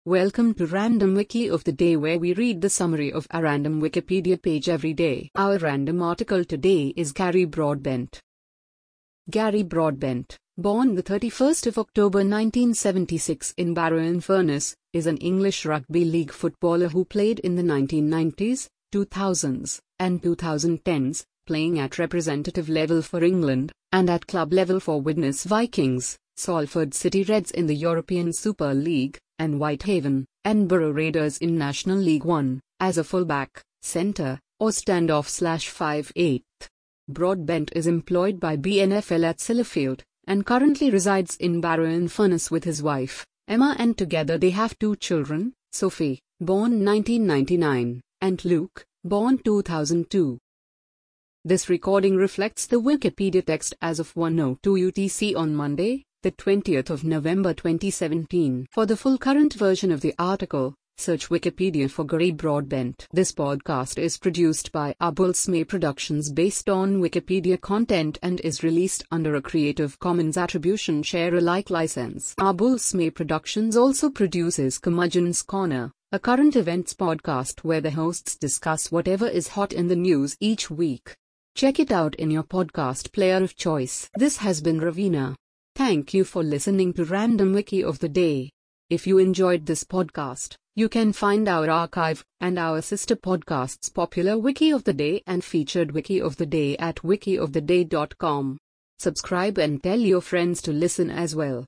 Welcome to Random Wiki of the Day, where we read the summary of a random Wikipedia page every day. Our random article today is Gary Broadbent. Gary Broadbent, born the 31st of October 1976 in Barrow-in-Furness, is an English rugby league footballer who played in the 1990s, 2000s, and 2010s, playing at representative level for England, and at club level for Widnes Vikings, Salford City Reds in the European Super League, and Whitehaven, Edinburgh Raiders in National League One, as a fullback, centre, or standoff/5/8. Broadbent is employed by BNFL at Sellafield, and currently resides in Barrow-in-Furness with his wife, Emma, and together they have two children, Sophie, born 1999, and Luke, born 2002. This recording reflects the Wikipedia text as of 1:02 UTC on Monday, the 20th of November 2017. For the full current version of the article, search Wikipedia for Gary Broadbent. This podcast is produced by Abulsme Productions based on Wikipedia content and is released under a Creative Commons Attribution Share Alike license. Abulsme Productions also produces Curmudgeon's Corner, a current events podcast where the hosts discuss whatever is hot in the news each week. Check it out in your podcast player of choice. This has been Ravina. Thank you for listening to Random Wiki of the Day. If you enjoyed this podcast, you can find our archive and our sister podcasts Popular Wiki of the Day and Featured Wiki of the Day at wikioftheday.com. Subscribe and tell your friends to listen as well.